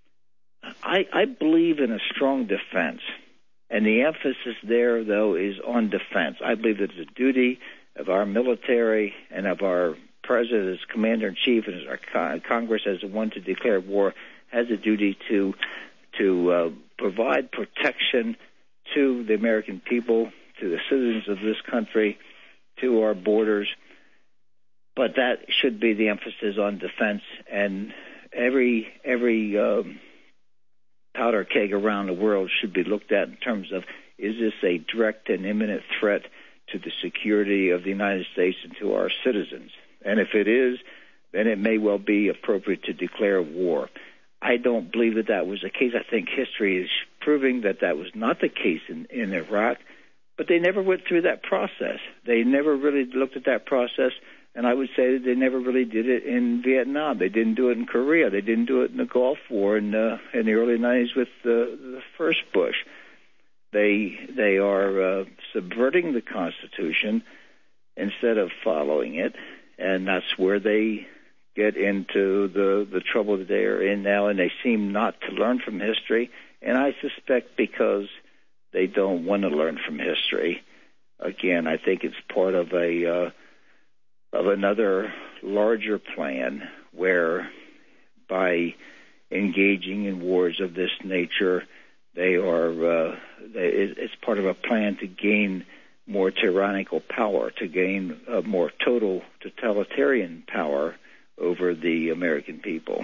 I, I believe in a strong defense, and the emphasis there, though, is on defense. I believe that it's a duty of our military and of our President as Commander-in-Chief and as our Congress as the one to declare war has a duty to to uh, provide protection to the American people, to the citizens of this country, to our borders. But that should be the emphasis on defense, and every every um, powder keg around the world should be looked at in terms of, is this a direct and imminent threat to the security of the United States and to our citizens? And if it is, then it may well be appropriate to declare war. I don't believe that that was the case. I think history is proving that that was not the case in, in Iraq, but they never went through that process. They never really looked at that process, and I would say that they never really did it in Vietnam. They didn't do it in Korea. They didn't do it in the Gulf War in, uh, in the early nineties with the, the first Bush. They, they are uh, subverting the Constitution instead of following it. And that's where they get into the, the trouble that they are in now, and they seem not to learn from history. And I suspect because they don't want to learn from history. Again, I think it's part of a uh, of another larger plan where by engaging in wars of this nature, they are uh, they, it's part of a plan to gain more tyrannical power, to gain a more total totalitarian power over the American people.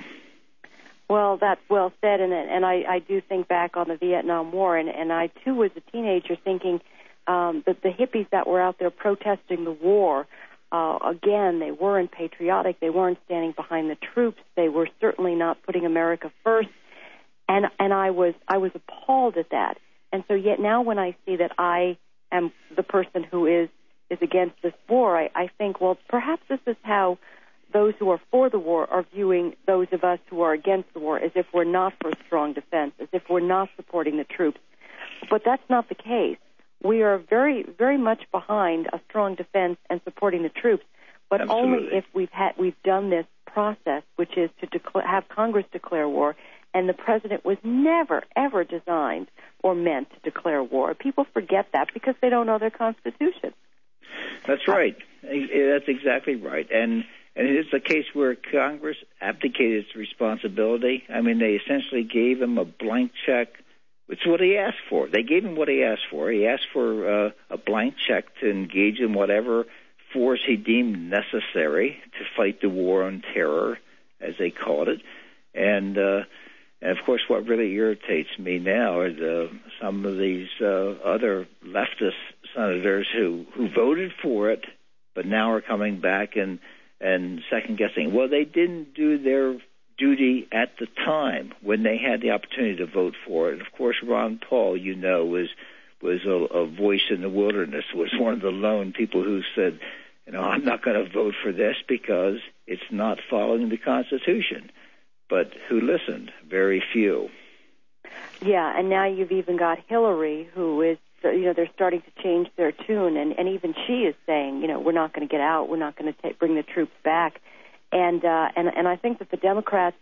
Well, that's well said, and and I, I do think back on the Vietnam War, and, and I, too, was a teenager thinking um, that the hippies that were out there protesting the war, uh, again, they weren't patriotic, they weren't standing behind the troops, they were certainly not putting America first, And and I was I was appalled at that. And so yet now when I see that I am the person who is is against this war, I, I think, well, perhaps this is how those who are for the war are viewing those of us who are against the war, as if we're not for a strong defense, as if we're not supporting the troops. But that's not the case. We are very, very much behind a strong defense and supporting the troops, but
Absolutely.
only if we've had we've done this process, which is to declare, have Congress declare war. And the president was never, ever designed or meant to declare war. People forget that because they don't know their Constitution.
That's right. That's exactly right. And and it's a case where Congress abdicated its responsibility. I mean, they essentially gave him a blank check. It's what he asked for. They gave him what he asked for. He asked for uh, a blank check to engage in whatever force he deemed necessary to fight the war on terror, as they called it. And uh, And, of course, what really irritates me now are the, some of these uh, other leftist senators who, who voted for it, but now are coming back and, and second-guessing. Well, they didn't do their duty at the time when they had the opportunity to vote for it. And, of course, Ron Paul, you know, was was a, a voice in the wilderness, was one of the lone people who said, you know, I'm not going to vote for this because it's not following the Constitution. But who listened? Very few.
Yeah, and now you've even got Hillary, who is, you know, they're starting to change their tune, and, and even she is saying, you know, we're not going to get out, we're not going to bring the troops back. And, uh, and, and I think that the Democrats,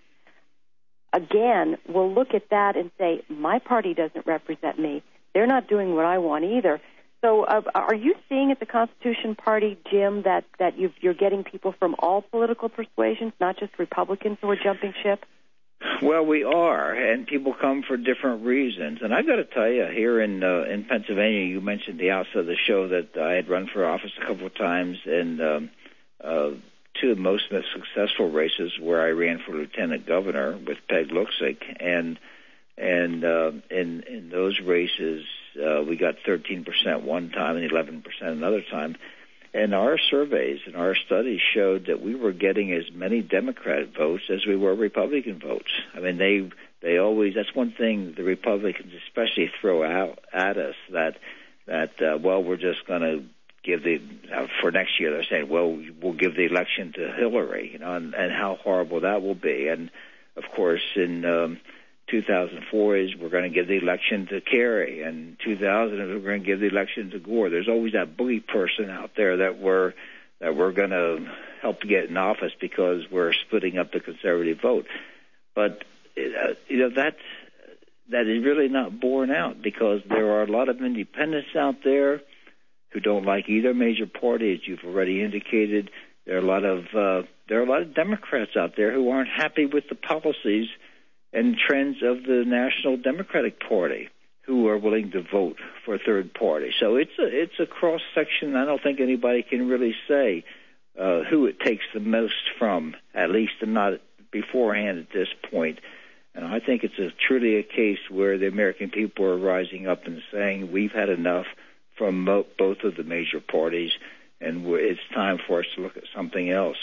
again, will look at that and say, my party doesn't represent me. They're not doing what I want either. So uh, are you seeing at the Constitution Party, Jim, that, that you've, you're getting people from all political persuasions, not just Republicans who are jumping ship?
Well, we are, and people come for different reasons. And I've got to tell you, here in uh, in Pennsylvania, you mentioned the outset of the show that I had run for office a couple of times, and um, uh, two of the most successful races where I ran for lieutenant governor with Peg Luksik, and and uh, in in those races, Uh, we got thirteen percent one time and eleven percent another time. And our surveys and our studies showed that we were getting as many Democrat votes as we were Republican votes. I mean, they they always, that's one thing the Republicans especially throw out at us, that, that uh, well, we're just going to give the, uh, for next year, they're saying, well, we'll give the election to Hillary, you know, and, and how horrible that will be. And, of course, in um, two thousand four is we're going to give the election to Kerry, and two thousand is we're going to give the election to Gore. There's always that bully person out there that we're that we're going to help get in office because we're splitting up the conservative vote. But uh, you know that that is really not borne out, because there are a lot of independents out there who don't like either major party, as you've already indicated. There are a lot of uh, there are a lot of Democrats out there who aren't happy with the policies and trends of the National Democratic Party, who are willing to vote for a third party. So it's a it's a cross section. I don't think anybody can really say uh, who it takes the most from, at least not beforehand at this point. And I think it's a, truly a case where the American people are rising up and saying we've had enough from mo- both of the major parties, and we're, it's time for us to look at something else.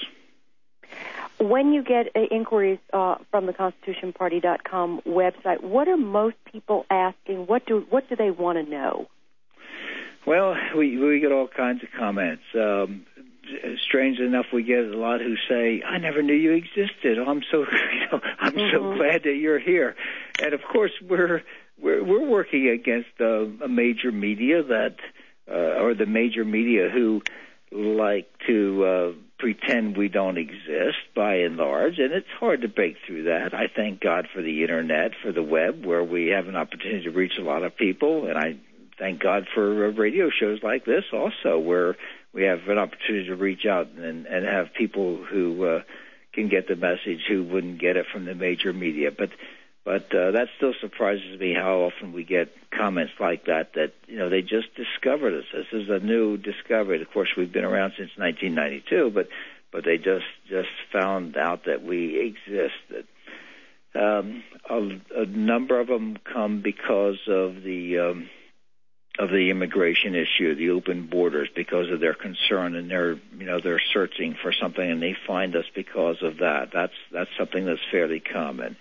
When you get uh, inquiries uh, from the Constitution Party dot com website, what are most people asking? What do what do they want to know?
Well, we we get all kinds of comments. Um, strangely enough, we get a lot who say, "I never knew you existed. Oh, I'm so you know, I'm mm-hmm. so glad that you're here." And of course, we're we're, we're working against uh, a major media that, uh, or the major media who like to uh, pretend we don't exist by and large, and it's hard to break through that. I thank God for the Internet, for the web, where we have an opportunity to reach a lot of people, and I thank God for uh, radio shows like this also, where we have an opportunity to reach out and, and have people who uh, can get the message who wouldn't get it from the major media. But But uh, that still surprises me how often we get comments like that, that, you know, they just discovered us. This is a new discovery. Of course, we've been around since nineteen ninety-two, but but they just, just found out that we exist. Um, a, a number of them come because of the um, of the immigration issue, the open borders, because of their concern, and they're, you know, they're searching for something, and they find us because of that. That's that's something that's fairly common.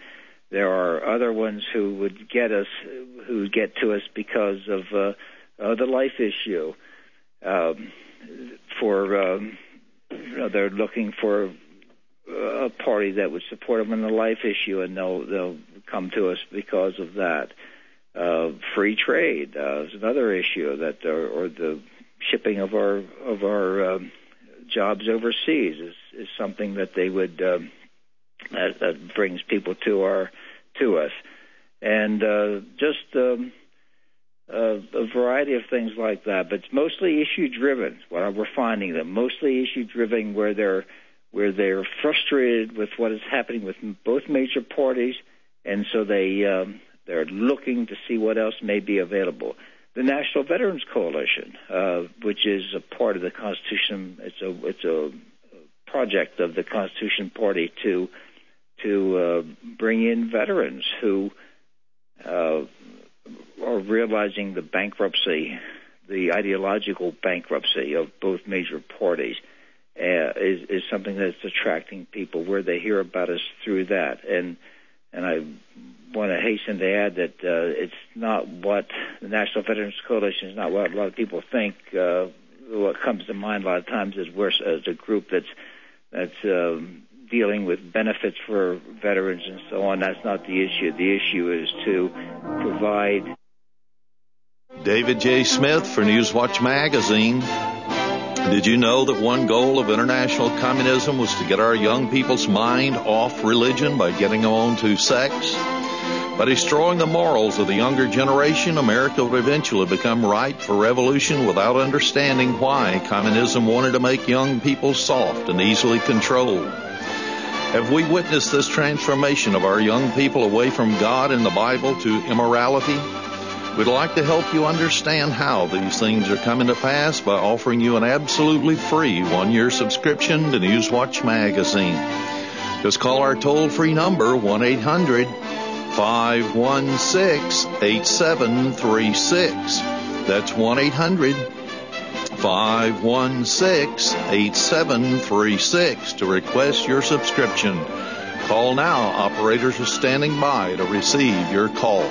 There are other ones who would get us, who would get to us because of uh, uh, the life issue. Um, for um, you know, they're looking for a party that would support them in the life issue, and they'll they'll come to us because of that. Uh, free trade uh, is another issue, that or, or the shipping of our of our um, jobs overseas is, is something that they would um, that, that brings people to our to us, and uh, just um, uh, a variety of things like that. But it's mostly issue driven. What we're finding them mostly issue driven, where they're where they're frustrated with what is happening with both major parties, and so they um, they're looking to see what else may be available. The National Veterans Coalition, uh, which is a part of the Constitution, it's a it's a project of the Constitution Party to to uh, bring in veterans who uh, are realizing the bankruptcy, the ideological bankruptcy of both major parties. Uh, is, is something that's attracting people, where they hear about us through that. And and I want to hasten to add that uh, it's not what the National Veterans Coalition is not what a lot of people think. Uh, what comes to mind a lot of times is we're as a group that's that's um, dealing with benefits for veterans and so on. That's not the issue. The issue is to provide.
David J. Smith for Newswatch Magazine. Did you know that one goal of international communism was to get our young people's mind off religion by getting them on to sex? By destroying the morals of the younger generation, America would eventually become ripe for revolution without understanding why communism wanted to make young people soft and easily controlled. Have we witnessed this transformation of our young people away from God and the Bible to immorality? We'd like to help you understand how these things are coming to pass by offering you an absolutely free one-year subscription to Newswatch Magazine. Just call our toll-free number, one eight hundred five one six eight seven three six. That's one eight hundred five one six eight seven three six to request your subscription. Call now. Operators are standing by to receive your call.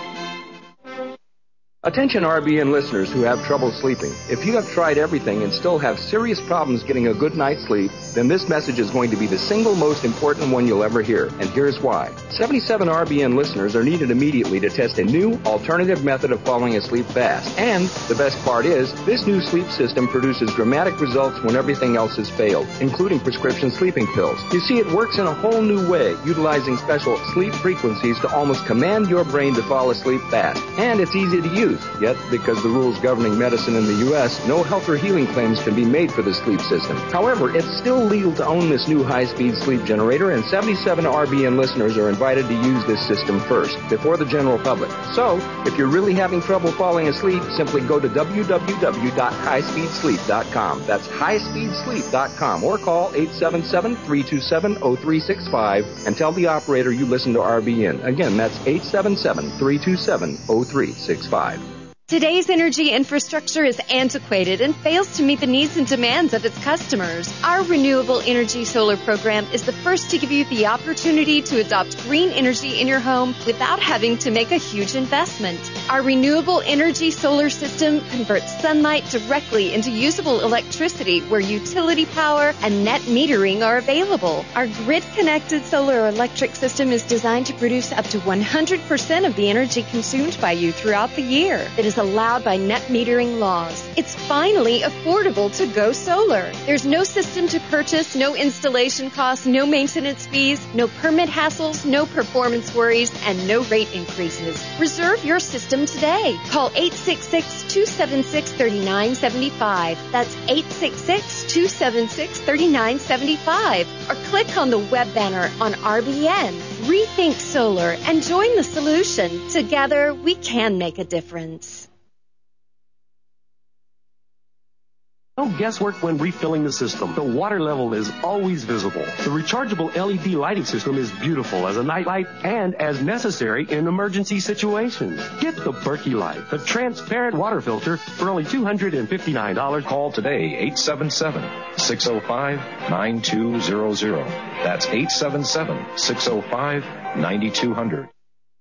Attention R B N listeners who have trouble sleeping. If you have tried everything and still have serious problems getting a good night's sleep, then this message is going to be the single most important one you'll ever hear. And here's why. seventy-seven R B N listeners are needed immediately to test a new alternative method of falling asleep fast. And the best part is, this new sleep system produces dramatic results when everything else has failed, including prescription sleeping pills. You see, it works in a whole new way, utilizing special sleep frequencies to almost command your brain to fall asleep fast. And it's easy to use. Yet, because the rules governing medicine in the U S, no health or healing claims can be made for the sleep system. However, it's still legal to own this new high-speed sleep generator, and seventy-seven R B N listeners are invited to use this system first, before the general public. So, if you're really having trouble falling asleep, simply go to w w w dot high speed sleep dot com. That's high speed sleep dot com, or call eight seven seven, three two seven, zero three six five and tell the operator you listen to R B N. Again, that's eight seven seven, three two seven, zero three six five.
Today's energy infrastructure is antiquated and fails to meet the needs and demands of its customers. Our Renewable Energy Solar program is the first to give you the opportunity to adopt green energy in your home without having to make a huge investment. Our Renewable Energy Solar system converts sunlight directly into usable electricity where utility power and net metering are available. Our grid-connected solar electric system is designed to produce up to one hundred percent of the energy consumed by you throughout the year. It is allowed by net metering laws. It's finally affordable to go solar. There's no system to purchase, no installation costs, no maintenance fees, no permit hassles, no performance worries, and no rate increases. Reserve your system today. Call eight six six, two seven six, three nine seven five. That's eight six six, two seven six, three nine seven five. Or click on the web banner on R B N. Rethink solar and join the solution. Together, we can make a difference.
No guesswork when refilling the system. The water level is always visible. The rechargeable L E D lighting system is beautiful as a night light and as necessary in emergency situations. Get the Berkey Light, the transparent water filter, for only two hundred fifty-nine dollars.
Call today, eight seven seven, six oh five, nine two zero zero. That's eight seven seven, six oh five, nine two zero zero.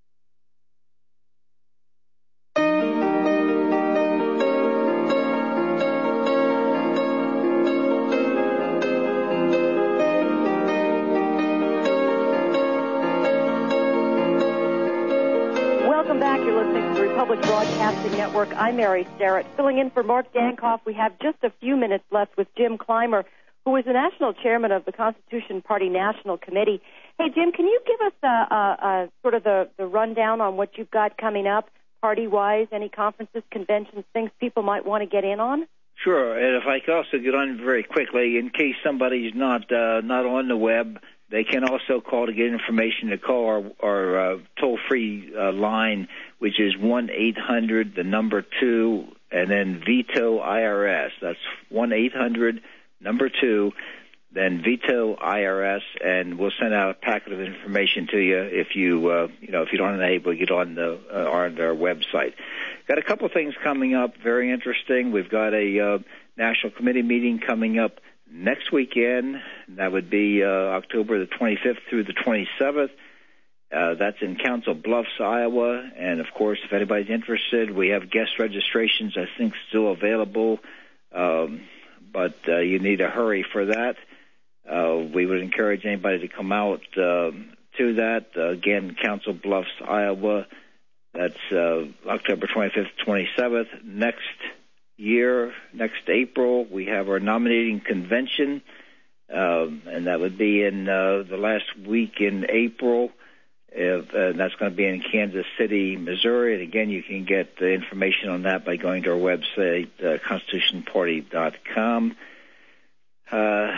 Broadcasting Network. I'm Mary Starrett, filling in for Mark Dankoff. We have just a few minutes left with Jim Clymer, who is the national chairman of the Constitution Party National Committee. Hey, Jim, can you give us a, a, a sort of the, the rundown on what you've got coming up, party-wise, any conferences, conventions, things people might want to get in on?
Sure, and if I could also get on very quickly, in case somebody's not uh, not on the web, they can also call to get information to call our, our uh, toll-free uh, line, which is one eight hundred, the number two, and then VETO I R S. That's one eight hundred, number two, then VETO I R S, and we'll send out a packet of information to you if you, uh, you know, if you don't able to get on the uh, on our website. Got a couple of things coming up, very interesting. We've got a uh, national committee meeting coming up next weekend. That would be uh, October the twenty-fifth through the twenty-seventh. Uh, that's in Council Bluffs, Iowa. And, of course, if anybody's interested, we have guest registrations, I think, still available. Um, but uh, you need to hurry for that. Uh, we would encourage anybody to come out uh, to that. Uh, again, Council Bluffs, Iowa. That's uh, October twenty-fifth, twenty-seventh. Next year, next April, we have our nominating convention, uh, and that would be in uh, the last week in April. If, uh, that's going to be in Kansas City, Missouri. And again, you can get the information on that by going to our website, uh, constitution party dot com. Uh,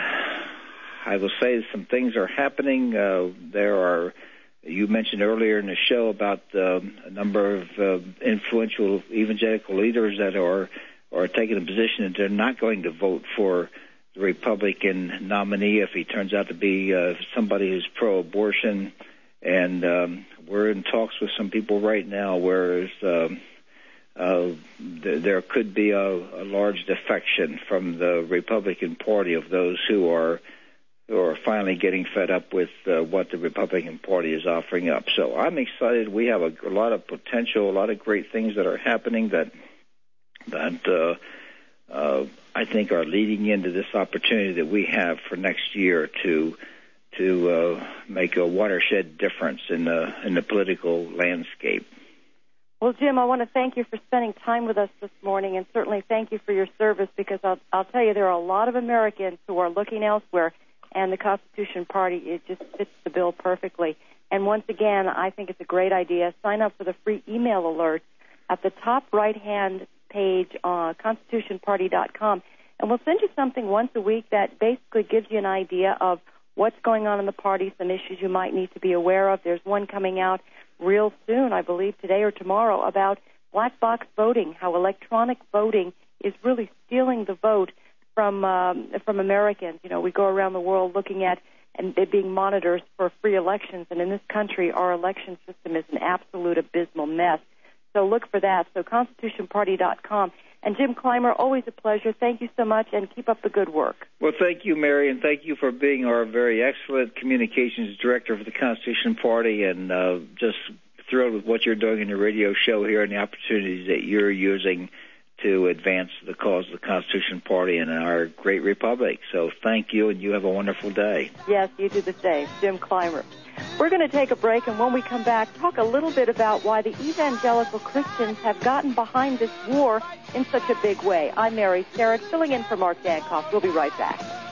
I will say some things are happening. Uh, there are, you mentioned earlier in the show about uh, a number of uh, influential evangelical leaders that are are taking a position that they're not going to vote for the Republican nominee if he turns out to be uh, somebody who's pro-abortion. And um, we're in talks with some people right now where um, uh, th- there could be a, a large defection from the Republican Party of those who are who are finally getting fed up with uh, what the Republican Party is offering up. So I'm excited. We have a, a lot of potential, a lot of great things that are happening that that uh, uh, I think are leading into this opportunity that we have for next year to to uh, make a watershed difference in the in the political landscape.
Well, Jim, I want to thank you for spending time with us this morning, and certainly thank you for your service, because I'll, I'll tell you there are a lot of Americans who are looking elsewhere, and the Constitution Party, it just fits the bill perfectly. And once again, I think it's a great idea. Sign up for the free email alerts at the top right-hand page on constitution party dot com, and we'll send you something once a week that basically gives you an idea of what's going on in the party, some issues you might need to be aware of. There's one coming out real soon, I believe today or tomorrow, about black box voting, how electronic voting is really stealing the vote from um, from Americans. You know, we go around the world looking at and they're being monitors for free elections, and in this country, our election system is an absolute abysmal mess. So look for that. So constitution party dot com. And Jim Clymer, always a pleasure. Thank you so much, and keep up the good work.
Well, thank you, Mary, and thank you for being our very excellent communications director for the Constitution Party, and uh, just thrilled with what you're doing in your radio show here and the opportunities that you're using to advance the cause of the Constitution Party and our great republic. So thank you, and you have a wonderful day.
Yes, you do the same. Jim Clymer. We're going to take a break, and when we come back, talk a little bit about why the evangelical Christians have gotten behind this war in such a big way. I'm Mary Starrett, filling in for Mark Dankoff. We'll be right back.